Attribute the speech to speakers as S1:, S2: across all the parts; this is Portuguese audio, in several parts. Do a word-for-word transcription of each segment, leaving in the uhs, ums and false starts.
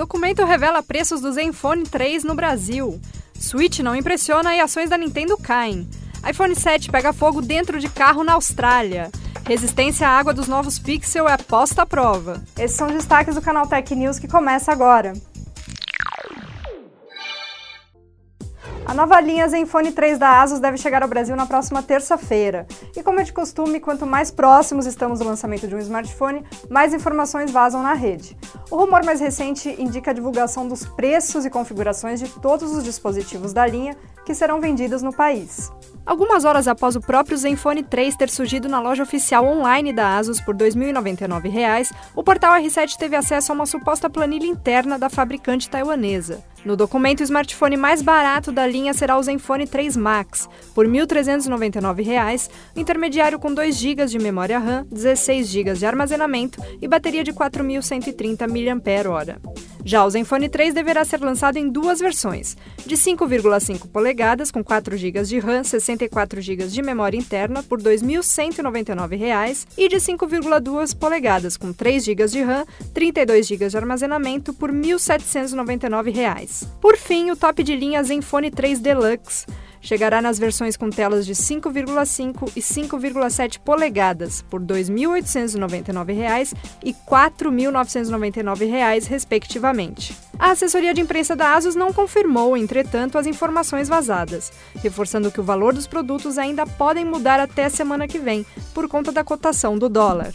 S1: Documento revela preços do Zenfone três no Brasil. Switch não impressiona e ações da Nintendo caem. iPhone sete pega fogo dentro de carro na Austrália. Resistência à água dos novos Pixel é posta à prova.
S2: Esses são os destaques do canal Tech News que começa agora. A nova linha Zenfone três da Asus deve chegar ao Brasil na próxima terça-feira. E como é de costume, quanto mais próximos estamos do lançamento de um smartphone, mais informações vazam na rede. O rumor mais recente indica a divulgação dos preços e configurações de todos os dispositivos da linha que serão vendidos no país.
S1: Algumas horas após o próprio Zenfone três ter surgido na loja oficial online da Asus por dois mil e noventa e nove reais, o portal R sete teve acesso a uma suposta planilha interna da fabricante taiwanesa. No documento, o smartphone mais barato da linha será o Zenfone três Max, por mil trezentos e noventa e nove reais, intermediário com dois gigas de memória RAM, dezesseis gigas de armazenamento e bateria de quatro mil cento e trinta miliampères-hora. Já o Zenfone três deverá ser lançado em duas versões, de cinco vírgula cinco polegadas com quatro gigas de RAM, sessenta e quatro gigas de memória interna por dois mil cento e noventa e nove reais e de cinco vírgula dois polegadas com três gigas de RAM, trinta e dois gigas de armazenamento por mil setecentos e noventa e nove reais. Por fim, o top de linha Zenfone três Deluxe chegará nas versões com telas de cinco vírgula cinco e cinco vírgula sete polegadas por dois mil oitocentos e noventa e nove reais e quatro mil novecentos e noventa e nove reais, respectivamente. A assessoria de imprensa da Asus não confirmou, entretanto, as informações vazadas, reforçando que o valor dos produtos ainda podem mudar até a semana que vem, por conta da cotação do dólar.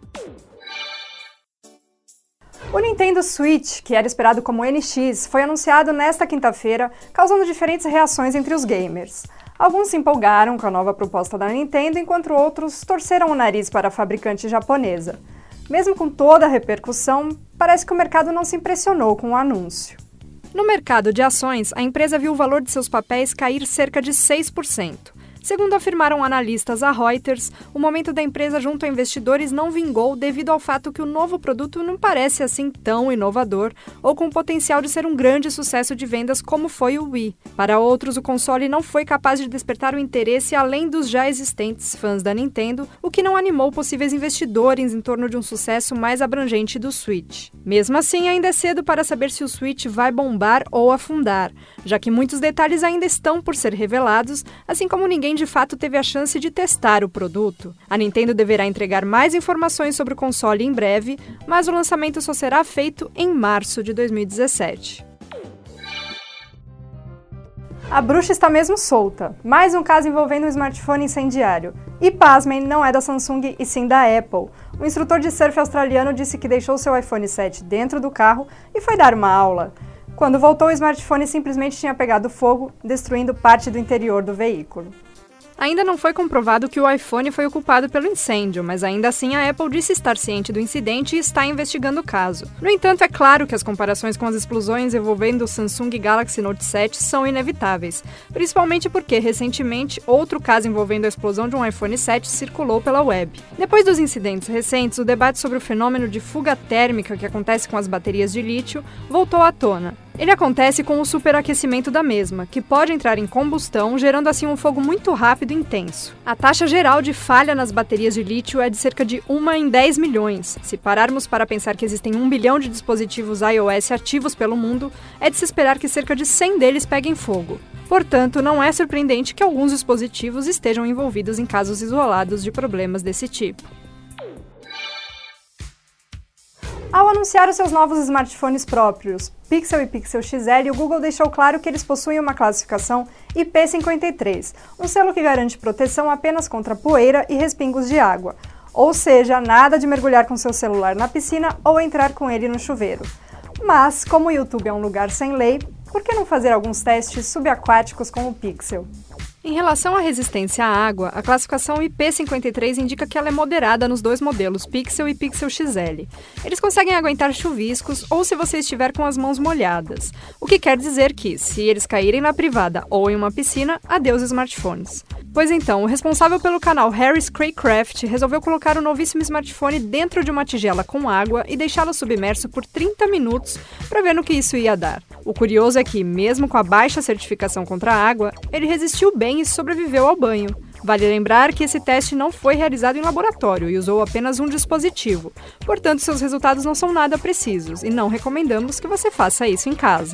S2: O Nintendo Switch, que era esperado como N X, foi anunciado nesta quinta-feira, causando diferentes reações entre os gamers. Alguns se empolgaram com a nova proposta da Nintendo, enquanto outros torceram o nariz para a fabricante japonesa. Mesmo com toda a repercussão, parece que o mercado não se impressionou com o anúncio.
S1: No mercado de ações, a empresa viu o valor de seus papéis cair cerca de seis por cento. Segundo afirmaram analistas à Reuters, o momento da empresa junto a investidores não vingou devido ao fato que o novo produto não parece assim tão inovador ou com o potencial de ser um grande sucesso de vendas como foi o Wii. Para outros, o console não foi capaz de despertar o interesse além dos já existentes fãs da Nintendo, o que não animou possíveis investidores em torno de um sucesso mais abrangente do Switch. Mesmo assim, ainda é cedo para saber se o Switch vai bombar ou afundar, já que muitos detalhes ainda estão por ser revelados, assim como ninguém de fato teve a chance de testar o produto. A Nintendo deverá entregar mais informações sobre o console em breve, mas o lançamento só será feito em março de dois mil e dezessete.
S2: A bruxa está mesmo solta. Mais um caso envolvendo um smartphone incendiário. E pasmem, não é da Samsung e sim da Apple. O instrutor de surf australiano disse que deixou seu iPhone sete dentro do carro e foi dar uma aula. Quando voltou, o smartphone simplesmente tinha pegado fogo, destruindo parte do interior do veículo.
S1: Ainda não foi comprovado que o iPhone foi o culpado pelo incêndio, mas ainda assim a Apple disse estar ciente do incidente e está investigando o caso. No entanto, é claro que as comparações com as explosões envolvendo o Samsung Galaxy Note sete são inevitáveis, principalmente porque, recentemente, outro caso envolvendo a explosão de um iPhone sete circulou pela web. Depois dos incidentes recentes, o debate sobre o fenômeno de fuga térmica que acontece com as baterias de lítio voltou à tona. Ele acontece com o superaquecimento da mesma, que pode entrar em combustão, gerando assim um fogo muito rápido e intenso. A taxa geral de falha nas baterias de lítio é de cerca de uma em dez milhões. Se pararmos para pensar que existem um bilhão de dispositivos iOS ativos pelo mundo, é de se esperar que cerca de cem deles peguem fogo. Portanto, não é surpreendente que alguns dispositivos estejam envolvidos em casos isolados de problemas desse tipo.
S2: Ao anunciar os seus novos smartphones próprios, Pixel e Pixel X L, o Google deixou claro que eles possuem uma classificação I P cinquenta e três, um selo que garante proteção apenas contra poeira e respingos de água, ou seja, nada de mergulhar com seu celular na piscina ou entrar com ele no chuveiro. Mas, como o YouTube é um lugar sem lei, por que não fazer alguns testes subaquáticos com o Pixel?
S1: Em relação à resistência à água, a classificação I P cinquenta e três indica que ela é moderada nos dois modelos Pixel e Pixel X L. Eles conseguem aguentar chuviscos ou se você estiver com as mãos molhadas, o que quer dizer que, se eles caírem na privada ou em uma piscina, adeus smartphones. Pois então, o responsável pelo canal Harris Craycraft resolveu colocar o novíssimo smartphone dentro de uma tigela com água e deixá-lo submerso por trinta minutos para ver no que isso ia dar. O curioso é que, mesmo com a baixa certificação contra a água, ele resistiu bem e sobreviveu ao banho. Vale lembrar que esse teste não foi realizado em laboratório e usou apenas um dispositivo, portanto seus resultados não são nada precisos e não recomendamos que você faça isso em casa.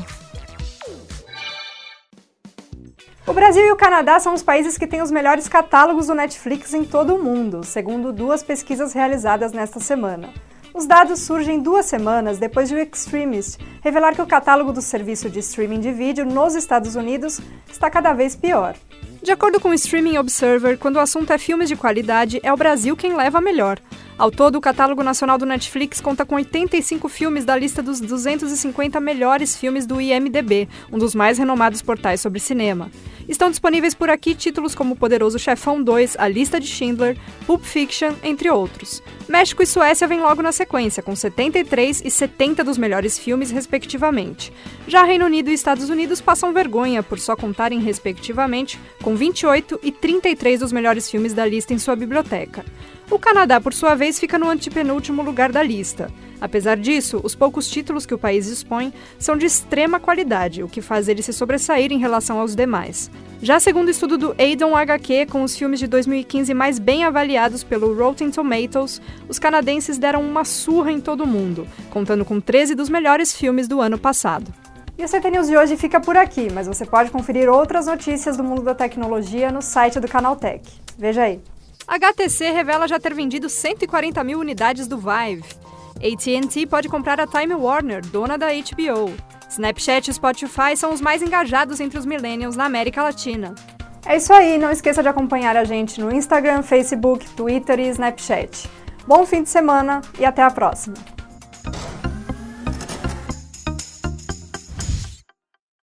S2: O Brasil e o Canadá são os países que têm os melhores catálogos do Netflix em todo o mundo, segundo duas pesquisas realizadas nesta semana. Os dados surgem duas semanas depois de o Extremist revelar que o catálogo do serviço de streaming de vídeo nos Estados Unidos está cada vez pior.
S1: De acordo com o Streaming Observer, quando o assunto é filmes de qualidade, é o Brasil quem leva a melhor. Ao todo, o catálogo nacional do Netflix conta com oitenta e cinco filmes da lista dos duzentos e cinquenta melhores filmes do I M D B, um dos mais renomados portais sobre cinema. Estão disponíveis por aqui títulos como Poderoso Chefão dois, A Lista de Schindler, Pulp Fiction, entre outros. México e Suécia vêm logo na sequência, com setenta e três e setenta dos melhores filmes, respectivamente. Já Reino Unido e Estados Unidos passam vergonha por só contarem, respectivamente, com vinte e oito e trinta e três dos melhores filmes da lista em sua biblioteca. O Canadá, por sua vez, fica no antepenúltimo lugar da lista. Apesar disso, os poucos títulos que o país dispõe são de extrema qualidade, o que faz ele se sobressair em relação aos demais. Já segundo o estudo do Aidon H Q, com os filmes de dois mil e quinze mais bem avaliados pelo Rotten Tomatoes, os canadenses deram uma surra em todo o mundo, contando com treze dos melhores filmes do ano passado.
S2: E o C T News de hoje fica por aqui, mas você pode conferir outras notícias do mundo da tecnologia no site do Canaltech. Veja aí.
S1: H T C revela já ter vendido cento e quarenta mil unidades do Vive. A T and T pode comprar a Time Warner, dona da H B O. Snapchat e Spotify são os mais engajados entre os millennials na América Latina.
S2: É isso aí, não esqueça de acompanhar a gente no Instagram, Facebook, Twitter e Snapchat. Bom fim de semana e até a próxima!